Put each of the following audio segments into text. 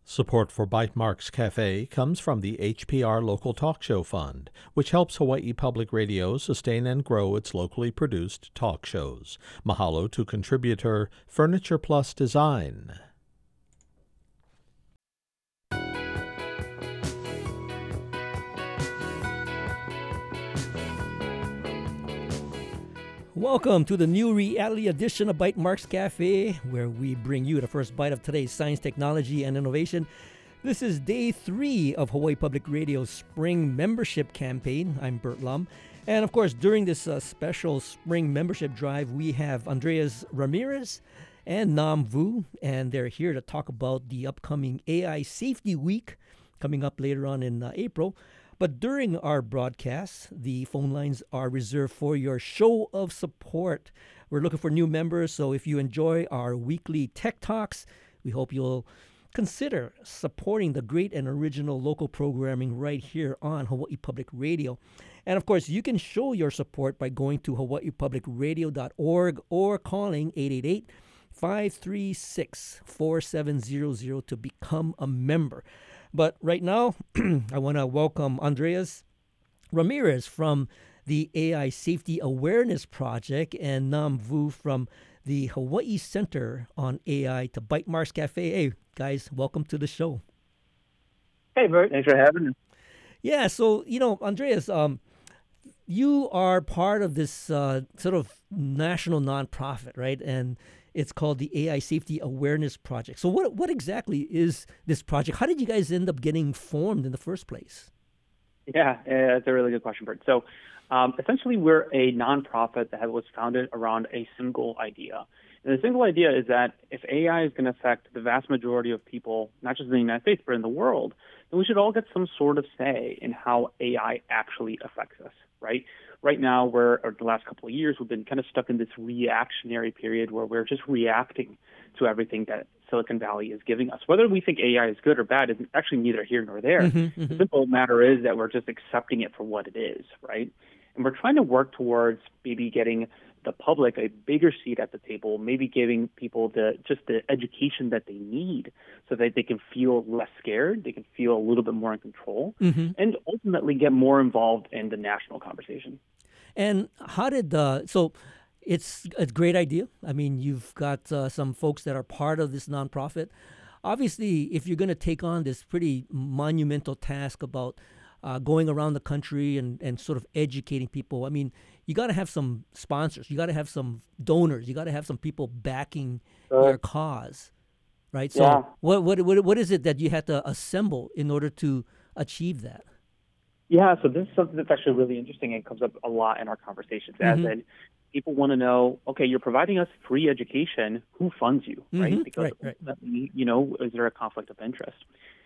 Support for Bytemarks Cafe comes from the HPR Local Talk Show Fund, which helps Hawaii Public Radio sustain and grow its locally produced talk shows. Mahalo to contributor Furniture Plus Design. Welcome to the new reality edition of Bytemarks Cafe, where we bring you the first bite of today's science, technology, and innovation. This is day 3 of Hawaii Public Radio's spring membership campaign. I'm Bert Lum. And of course, during this special spring membership drive, we have Andreas Ramirez and Nam Vu, and they're here to talk about the upcoming AI Safety Week coming up later on in April. But during our broadcast, the phone lines are reserved for your show of support. We're looking for new members, so if you enjoy our weekly tech talks, we hope you'll consider supporting the great and original local programming right here on Hawaii Public Radio. And of course, you can show your support by going to hawaiipublicradio.org or calling 888-536-4700 to become a member. But right now, I want to welcome Andreas Ramirez from the AI Safety Awareness Project and Nam Vu from the Hawaii Center on AI to Bytemarks Cafe. Hey, guys, welcome to the show. Hey, Bert. Thanks for having me. Yeah, so, Andreas, you are part of this sort of national nonprofit, right? And it's called the AI Safety Awareness Project. So what exactly is this project? How did you guys end up getting formed in the first place? Yeah, that's a really good question, Bert. So essentially, we're a nonprofit that was founded around a single idea. And the single idea is that if AI is going to affect the vast majority of people, not just in the United States, but in the world, then we should all get some sort of say in how AI actually affects us, right? Right now, or the last couple of years, we've been kind of stuck in this reactionary period where we're just reacting to everything that Silicon Valley is giving us. Whether we think AI is good or bad is actually neither here nor there. The simple matter is that we're just accepting it for what it is, right? And we're trying to work towards maybe getting the public a bigger seat at the table, maybe giving people the education that they need so that they can feel less scared, they can feel a little bit more in control, and ultimately get more involved in the national conversation. And how did so it's a great idea. I mean, you've got some folks that are part of this nonprofit. Obviously, if you're going to take on this pretty monumental task about going around the country and sort of educating people, I mean, you got to have some sponsors. You got to have some donors. You got to have some people backing your cause, right? So what is it that you had to assemble in order to achieve that? Yeah, so this is something that's actually really interesting and comes up a lot in our conversations. As in, people want to know, okay, you're providing us free education. Who funds you, right? Because ultimately, is there a conflict of interest?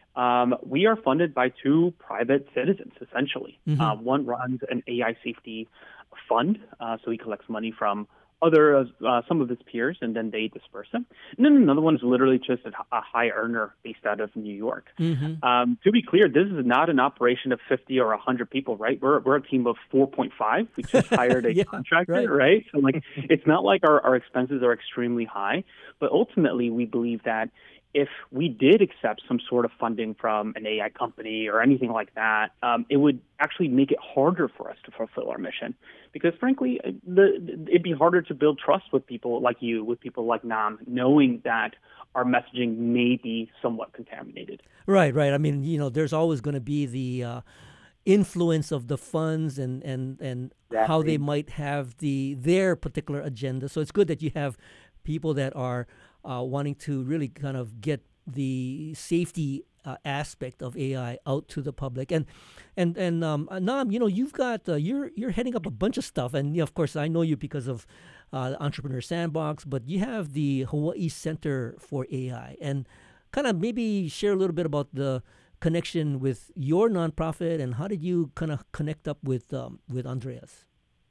We are funded by two private citizens, essentially. One runs an AI safety fund, so he collects money from some of his peers, and then they disperse them. And then another one is literally just a high earner based out of New York. To be clear, this is not an operation of 50 or 100 people, right? We're a team of 4.5. We just hired a contractor, right? So it's not like our expenses are extremely high, but ultimately we believe that if we did accept some sort of funding from an AI company or anything like that, it would actually make it harder for us to fulfill our mission. Because frankly, it'd be harder to build trust with people like you, with people like Nam, knowing that our messaging may be somewhat contaminated. Right. I mean, there's always going to be the influence of the funds and how they might have their particular agenda. So it's good that you have people that are wanting to really kind of get the safety aspect of AI out to the public. And Nam, you've got you're heading up a bunch of stuff, and of course I know you because of the Entrepreneur Sandbox, but you have the Hawaii Center for AI, and kind of maybe share a little bit about the connection with your nonprofit and how did you kind of connect up with Andreas?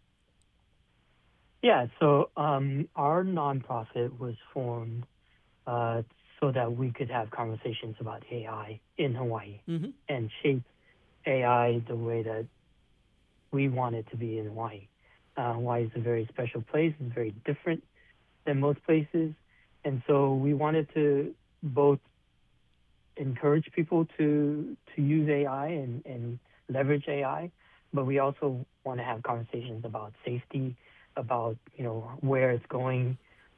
Yeah, so our nonprofit was formed so that we could have conversations about AI in Hawaii and shape AI the way that we want it to be in Hawaii. Hawaii is a very special place. It's very different than most places. And so we wanted to both encourage people to use AI and leverage AI, but we also want to have conversations about safety, about where it's going.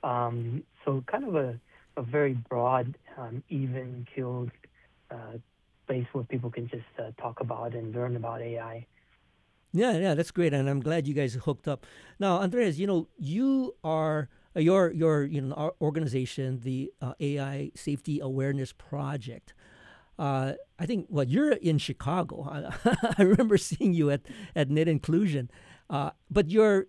So kind of a very broad, even keeled place where people can just talk about and learn about AI. Yeah, that's great, and I'm glad you guys hooked up. Now, Andres, you are your our organization, the AI Safety Awareness Project. I think you're in Chicago. I remember seeing you at Net Inclusion, but your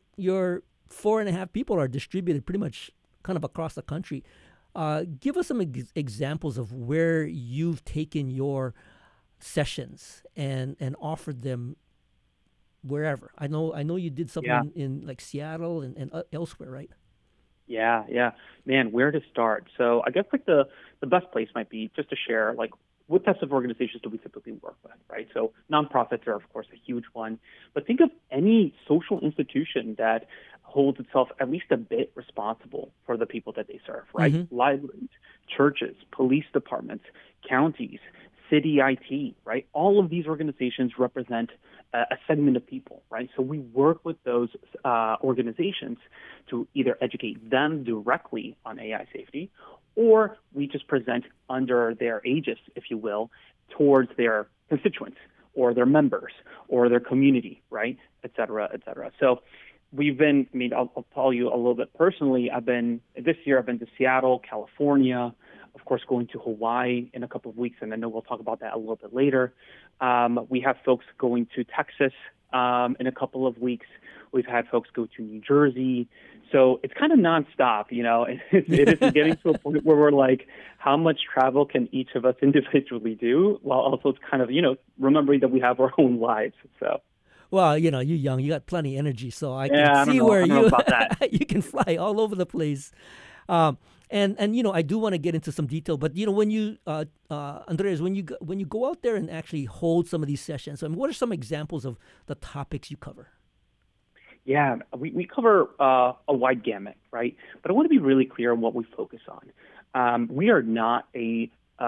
4.5 people are distributed pretty much kind of across the country. Give us some examples of where you've taken your sessions and offered them wherever. I know you did something in like Seattle and elsewhere, right? Yeah. Man, where to start? So I guess like the best place might be just to share like what types of organizations do we typically work with, right? So nonprofits are, of course, a huge one. But think of any social institution that holds itself at least a bit responsible for the people that they serve, right? Mm-hmm. Libraries, churches, police departments, counties, city IT, right? All of these organizations represent a segment of people, right? So we work with those organizations to either educate them directly on AI safety, or we just present under their aegis, if you will, towards their constituents or their members or their community, right, et cetera, et cetera. So I'll tell you a little bit personally. This year I've been to Seattle, California, of course, going to Hawaii in a couple of weeks, and I know we'll talk about that a little bit later. We have folks going to Texas in a couple of weeks. We've had folks go to New Jersey. So it's kind of nonstop, It is getting to a point where we're like, how much travel can each of us individually do? While also it's kind of, remembering that we have our own lives. So. Well, you're young, you got plenty of energy, so I can see where you can fly all over the place. And I do want to get into some detail, but when you Andres, when you go out there and actually hold some of these sessions, what are some examples of the topics you cover? Yeah, we cover a wide gamut, right? But I want to be really clear on what we focus on. We are not a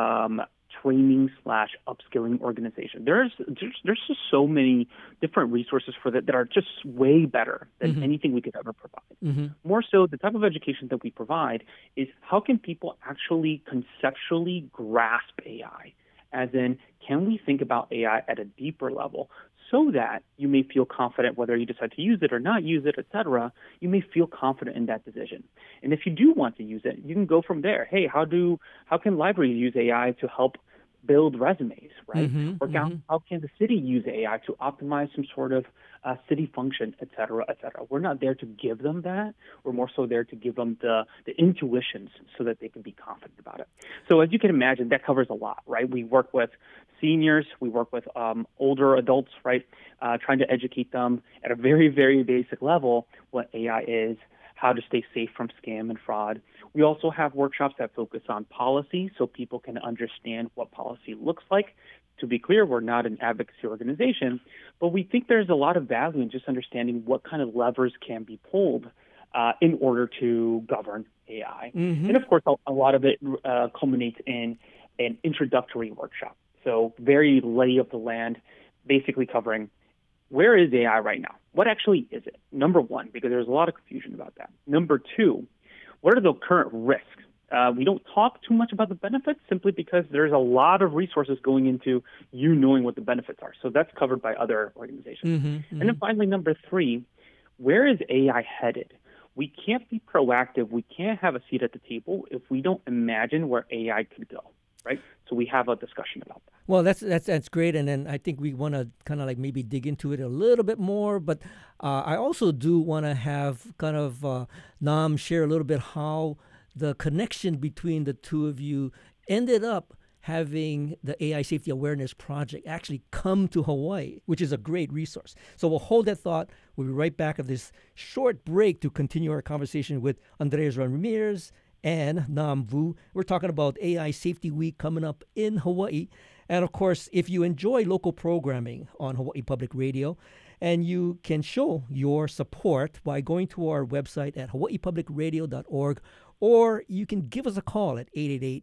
training/upskilling organization. There's just so many different resources for that are just way better than anything we could ever provide. Mm-hmm. More so, the type of education that we provide is how can people actually conceptually grasp AI? As in, can we think about AI at a deeper level so that you may feel confident whether you decide to use it or not use it, et cetera, you may feel confident in that decision. And if you do want to use it, you can go from there. Hey, how can libraries use AI to help build resumes, right? Or how can the city use AI to optimize some sort of city function, et cetera, et cetera. We're not there to give them that. We're more so there to give them the intuitions so that they can be confident about it. So as you can imagine, that covers a lot, right? We work with seniors. We work with older adults, right? Trying to educate them at a very, very basic level what AI is, how to stay safe from scam and fraud. We also have workshops that focus on policy so people can understand what policy looks like. To be clear, we're not an advocacy organization, but we think there's a lot of value in just understanding what kind of levers can be pulled in order to govern AI. Mm-hmm. And of course, a lot of it culminates in an introductory workshop. So very lay of the land, basically covering where is AI right now? What actually is it? Number one, because there's a lot of confusion about that. Number two, what are the current risks? We don't talk too much about the benefits simply because there's a lot of resources going into you knowing what the benefits are. So that's covered by other organizations. Mm-hmm. And then finally, number three, where is AI headed? We can't be proactive. We can't have a seat at the table if we don't imagine where AI could go, right? So we have a discussion about that. Well, that's great, and then I think we want to kind of like maybe dig into it a little bit more. But I also do want to have kind of Nam share a little bit how the connection between the two of you ended up having the AI Safety Awareness Project actually come to Hawaii, which is a great resource. So we'll hold that thought. We'll be right back after this short break to continue our conversation with Andres Ramirez and Nam Vu. We're talking about AI Safety Week coming up in Hawaii. And of course, if you enjoy local programming on Hawaii Public Radio, and you can show your support by going to our website at hawaiipublicradio.org, or you can give us a call at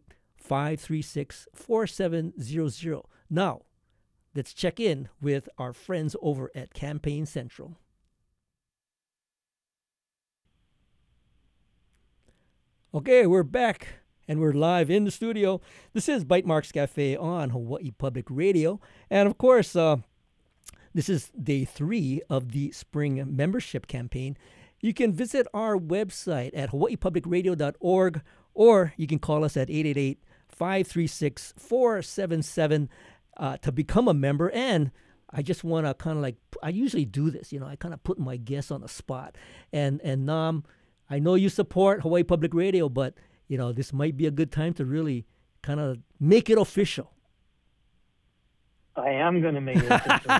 888-536-4700. Now, let's check in with our friends over at Campaign Central. Okay, we're back and we're live in the studio. This is Bytemarks Cafe on Hawaii Public Radio. And of course, this is day 3 of the spring membership campaign. You can visit our website at hawaiipublicradio.org, or you can call us at 888-536-477 to become a member. And I just want to kind of I usually do this, I kind of put my guests on the spot. And Nam, I know you support Hawaii Public Radio, but, this might be a good time to really kind of make it official. I am going to make it official.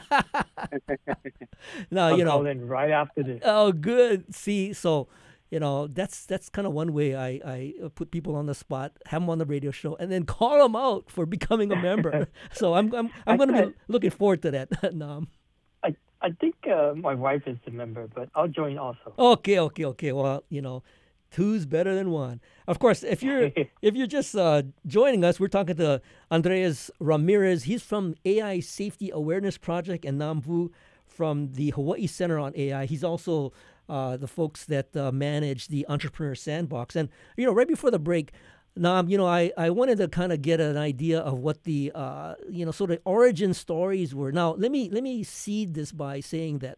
Now, I'll call in right after this. Oh, good. See, so, that's kind of one way I put people on the spot, have them on the radio show, and then call them out for becoming a member. So I'm going to be looking forward to that, Nam. I think my wife is the member, but I'll join also. Okay. Well, two's better than one. Of course, if you're just joining us, we're talking to Andreas Ramirez. He's from AI Safety Awareness Project, and Nam Vu from the Hawaii Center on AI. He's also the folks that manage the Entrepreneur Sandbox. And right before the break, Nam, I wanted to kind of get an idea of what the sort of origin stories were. Now, let me seed this by saying that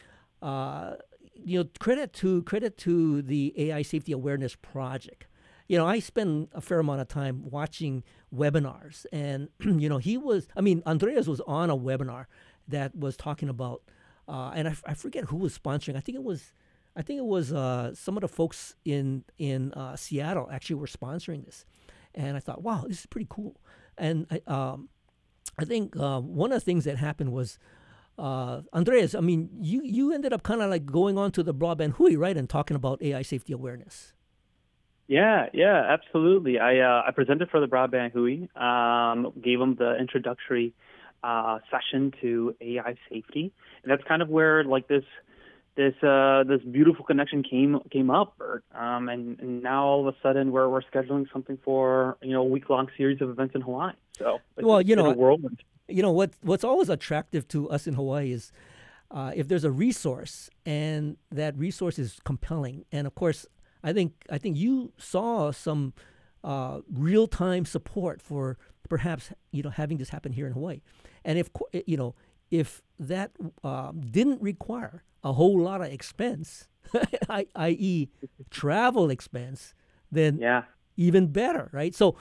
credit to the AI Safety Awareness Project. I spend a fair amount of time watching webinars, and Andreas was on a webinar that was talking about, and I forget who was sponsoring. I think it was some of the folks in Seattle actually were sponsoring this, and I thought, wow, this is pretty cool. And I think one of the things that happened was, Andreas, you ended up kind of like going on to the Broadband Hui, right, and talking about AI safety awareness. Yeah, absolutely. I presented for the Broadband Hui, gave them the introductory session to AI safety, and that's kind of where this beautiful connection came up, Bert. And now all of a sudden we're scheduling something for a week-long series of events in Hawaii. So it's a whirlwind. What's always attractive to us in Hawaii is if there's a resource and that resource is compelling. And of course, I think you saw some real-time support for perhaps having this happen here in Hawaii. And if that didn't require a whole lot of expense, i.e. travel expense, then even better, right? So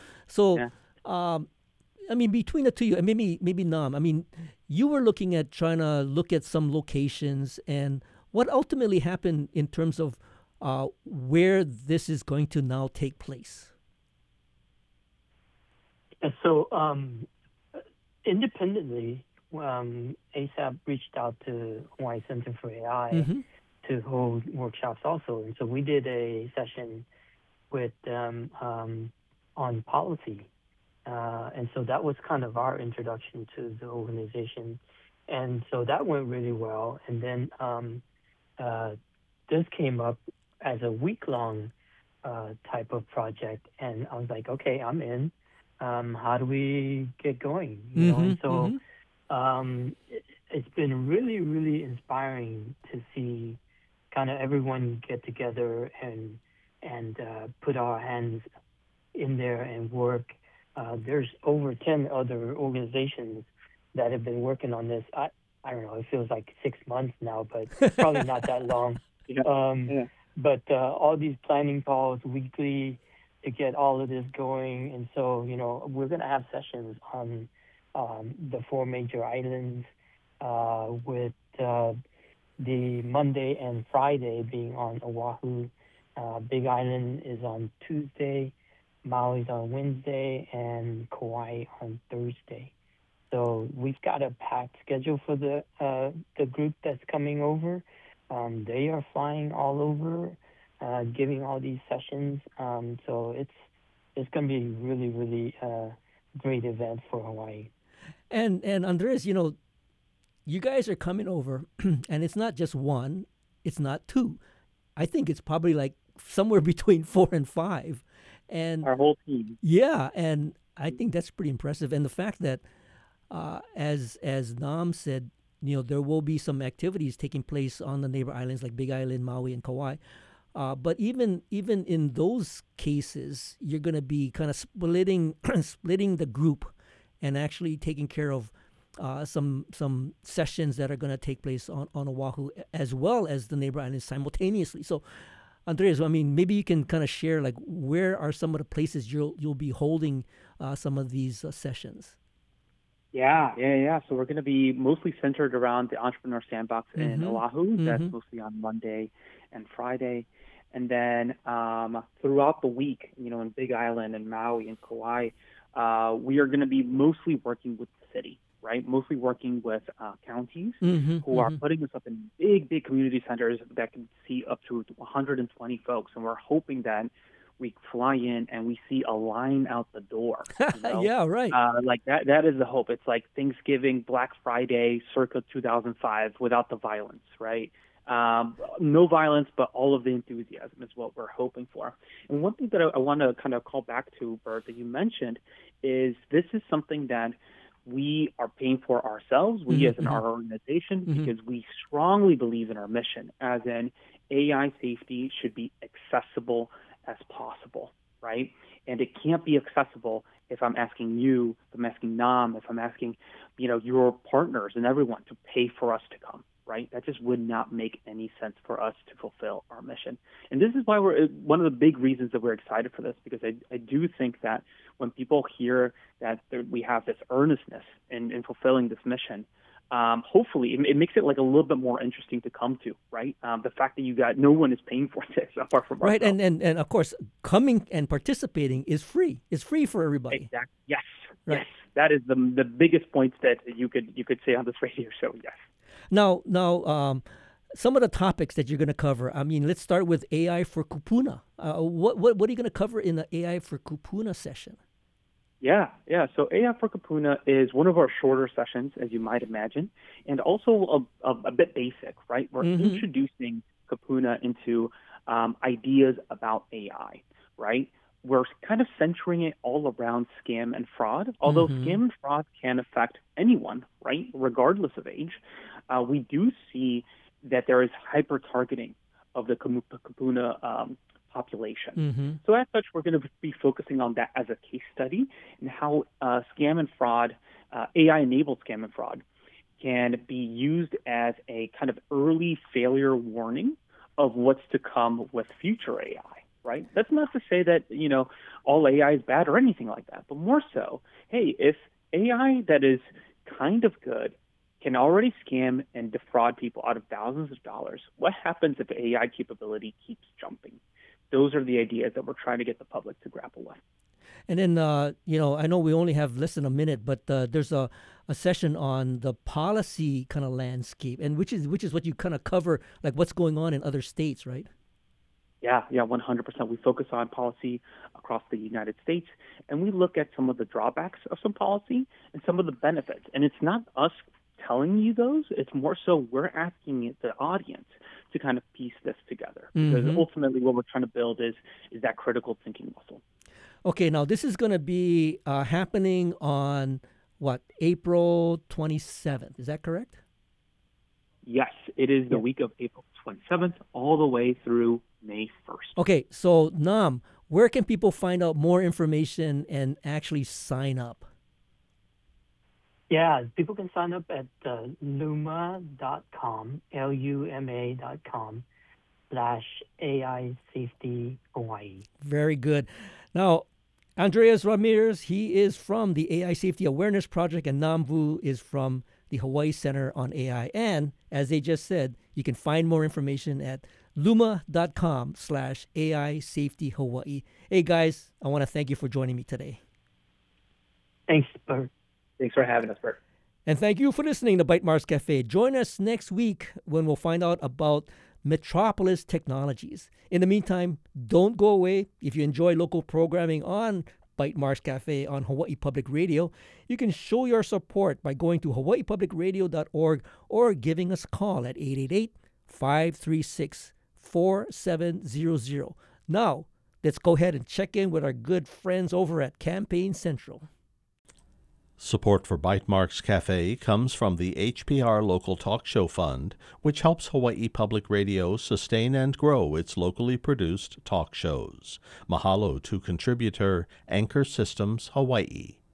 between the two of you, and maybe Nam, you were trying to look at some locations, and what ultimately happened in terms of where this is going to now take place? So independently, ASAP reached out to Hawaii Center for AI to hold workshops also. And so we did a session with them on policy. And so that was kind of our introduction to the organization. And so that went really well. And then this came up as a week-long type of project. And I was like, okay, I'm in. How do we get going? And so it's been really, really inspiring to see kind of everyone get together and put our hands in there and work. There's over 10 other organizations that have been working on this. I don't know, it feels like 6 months now, but probably not that long. But all these planning calls weekly to get all of this going. And so, we're going to have sessions on the 4 major islands with the Monday and Friday being on Oahu. Big Island is on Tuesday, Maui's on Wednesday, and Kauai on Thursday. So we've got a packed schedule for the group that's coming over. They are flying all over, giving all these sessions. So it's going to be really, really great event for Hawaii. And Andres, you guys are coming over, and it's not just 1, it's not 2. I think it's probably like somewhere between 4 and 5. And our whole team. Yeah, and I think that's pretty impressive. And the fact that, as Nam said, there will be some activities taking place on the neighbor islands like Big Island, Maui, and Kauai. But even in those cases, you're going to be kind of splitting the group, and actually taking care of some sessions that are going to take place on Oahu, as well as the neighbor islands simultaneously. So, Andreas, I mean, maybe you can kind of share, like, where are some of the places you'll be holding some of these sessions? Yeah. So we're going to be mostly centered around the Entrepreneur Sandbox in Oahu. That's mostly on Monday and Friday. And then throughout the week, in Big Island and Maui and Kauai, we are going to be mostly working with the city, right? Mostly working with counties who are putting us up in big community centers that can see up to 120 folks. And we're hoping that we fly in and we see a line out the door. Yeah, right. Like that is the hope. It's like Thanksgiving, Black Friday, circa 2005, without the violence, right? No violence, but all of the enthusiasm is what we're hoping for. And one thing that I want to kind of call back to, Bert, that you mentioned, is this is something that we are paying for ourselves, we as our organization, because we strongly believe in our mission, as in AI safety should be accessible as possible, right? And it can't be accessible if I'm asking you, if I'm asking Nam, if I'm asking, your partners and everyone to pay for us to come, right? That just would not make any sense for us to fulfill our mission. And this is why one of the big reasons that we're excited for this, because I do think that when people hear that we have this earnestness in fulfilling this mission, hopefully it makes it like a little bit more interesting to come to, right? The fact that no one is paying for this apart from right, ourselves. and of course, coming and participating is free. It's free for everybody. Exactly. Yes. Right. Yes. That is the biggest point that you could say on this radio show. Yes. Now, some of the topics that you're going to cover. I mean, let's start with AI for Kupuna. What are you going to cover in the AI for Kupuna session? Yeah. So AI for Kupuna is one of our shorter sessions, as you might imagine, and also a bit basic, right? We're introducing Kupuna into ideas about AI, right? We're kind of centering it all around scam and fraud, although scam and fraud can affect anyone, right, regardless of age. We do see that there is hyper-targeting of the Kupuna population. So as such, we're going to be focusing on that as a case study and how scam and fraud, AI-enabled scam and fraud, can be used as a kind of early failure warning of what's to come with future AI, right? That's not to say that, all AI is bad or anything like that, but more so, hey, if AI that is kind of good can already scam and defraud people out of thousands of dollars, what happens if AI capability keeps jumping? Those are the ideas that we're trying to get the public to grapple with. And then, I know we only have less than a minute, but there's a session on the policy kind of landscape, and which is what you kind of cover, like what's going on in other states, right? Yeah, 100%. We focus on policy across the United States, and we look at some of the drawbacks of some policy and some of the benefits. And it's not us telling you those. It's more so we're asking the audience to kind of piece this together. Because ultimately what we're trying to build is that critical thinking muscle. Okay, now this is going to be happening on, April 27th. Is that correct? Yes, it is the week of April 27th all the way through May 1st. Okay, so Nam, where can people find out more information and actually sign up? Yeah, people can sign up at luma.com, luma.com/AI Safety Hawaii. Very good. Now, Andreas Ramirez, he is from the AI Safety Awareness Project, and Nam Vu is from the Hawaii Center on AI. And as they just said, you can find more information at luma.com/AI Safety Hawaii. Hey guys, I want to thank you for joining me today. Thanks, Bert. Thanks for having us, Bert. And thank you for listening to Bytemarks Cafe. Join us next week when we'll find out about Metropolis Technologies. In the meantime, don't go away. If you enjoy local programming on Bytemarks Cafe on Hawaii Public Radio, you can show your support by going to hawaiipublicradio.org or giving us a call at 888-536-4700. Now, let's go ahead and check in with our good friends over at Campaign Central. Support for Bytemarks Cafe comes from the HPR Local Talk Show Fund, which helps Hawaii Public Radio sustain and grow its locally produced talk shows. Mahalo to contributor Anchor Systems Hawaii.